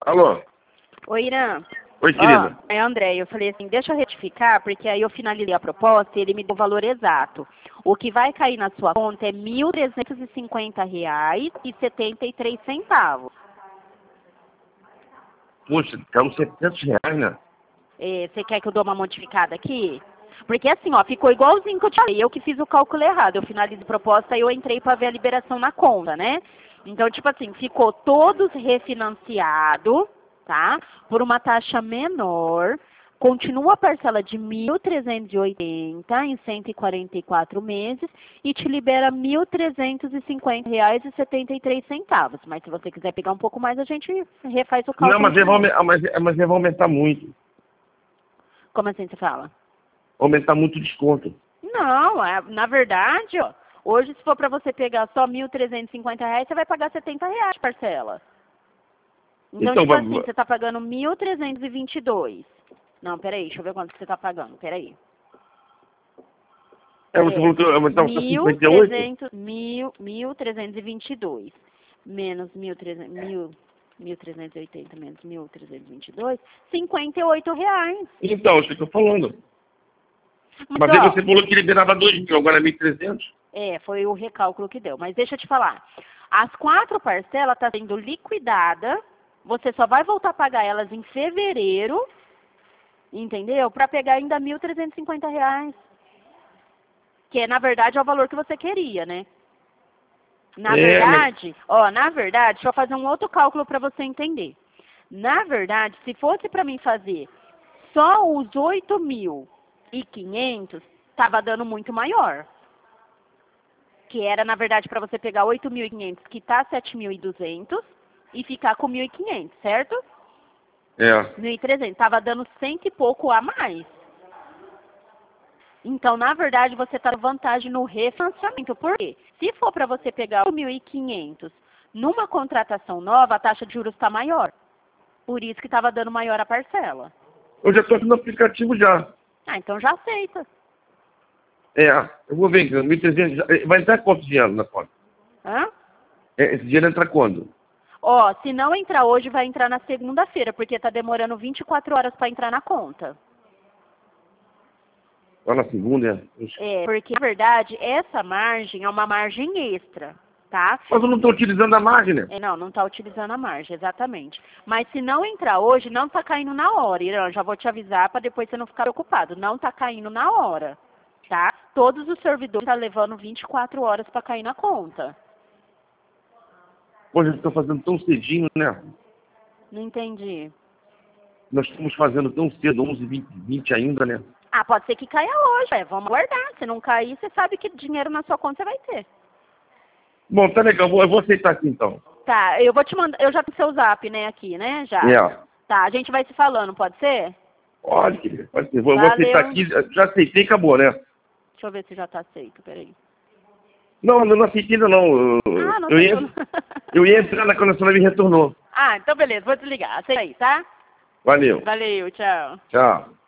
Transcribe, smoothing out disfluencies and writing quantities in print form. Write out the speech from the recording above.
Alô? Oi, Irã. Oi, querida. É André. Eu falei assim, deixa eu retificar, porque aí eu finalizei a proposta e ele me deu o valor exato. O que vai cair na sua conta é R$ 1.350,73. Poxa, caiu R$ 700, né? Você quer que eu dou uma modificada aqui? Porque assim, ó, ficou igualzinho que eu te falei. Eu que fiz o cálculo errado. Eu finalizei a proposta e eu entrei para ver a liberação na conta, né? Então, tipo assim, ficou todos refinanciado, tá? Por uma taxa menor. Continua a parcela de 1.380 em 144 meses e te libera R$ 1.350,73. Mas se você quiser pegar um pouco mais, a gente refaz o Não, cálculo mas de novo. mas ele vai aumentar muito. Como assim você fala? Aumentar muito o desconto. Não, na verdade, ó, hoje se for para você pegar só R$ 1.350, você vai pagar R$ 70 de parcela. Então, Então, tipo assim, você está pagando 1.322. Não, peraí, deixa eu ver quanto que você está pagando, peraí. você falou que ia aumentar para 58? 1.322 menos 1.380 menos 1.322, R$ 58. Então, isso que eu tô falando. Mas aí ó, você falou que liberava 2.000, agora é 1.300? foi o recálculo que deu. Mas deixa eu te falar. As 4 parcelas estão sendo liquidada. Você só vai voltar a pagar elas em fevereiro, entendeu? Para pegar ainda R$ 1.350. Que na verdade é o valor que você queria, né? Na verdade, deixa eu fazer um outro cálculo para você entender. Na verdade, se fosse para mim fazer só os 8.500, estava dando muito maior. Que era, na verdade, para você pegar 8.500, quitar 7.200 e ficar com 1.500, certo? 1.300. Estava dando 100 e pouco a mais. Então, na verdade, você está dando vantagem no refinanciamento. Por quê? Se for para você pegar 1.500 numa contratação nova, a taxa de juros está maior. Por isso que estava dando maior a parcela. Eu já estou aqui no aplicativo já. Ah, então já aceita. Eu vou ver, 1.300. Vai entrar quanto dinheiro na conta? Hã? Esse dinheiro entra quando? Ó, se não entrar hoje, vai entrar na segunda-feira, porque está demorando 24 horas para entrar na conta. Lá na segunda, Porque, na verdade, essa margem é uma margem extra, tá? Mas eu não estou utilizando a margem, né? Não está utilizando a margem, exatamente. Mas se não entrar hoje, não está caindo na hora, Irã. Já vou te avisar para depois você não ficar preocupado. Não está caindo na hora, tá? Todos os servidores estão levando 24 horas para cair na conta. Hoje eu estou fazendo tão cedinho, né? Não entendi. Nós estamos fazendo tão cedo, 11h20 ainda, né? Ah, pode ser que caia hoje, vamos aguardar. Se não cair, você sabe que dinheiro na sua conta você vai ter. Bom, tá legal, eu vou aceitar aqui então. Tá, eu vou te mandar, eu já tenho seu zap, né, aqui, né, já. Tá, a gente vai se falando, pode ser? Pode, querido, pode ser. Vou aceitar aqui, já aceitei e acabou, né? Deixa eu ver se já tá aceito, peraí. Não, eu não aceitei ainda não. Não Eu ia entrar na quando a senhora me retornou. Então beleza, vou desligar. Aceita aí, tá? Valeu. Valeu, tchau. Tchau.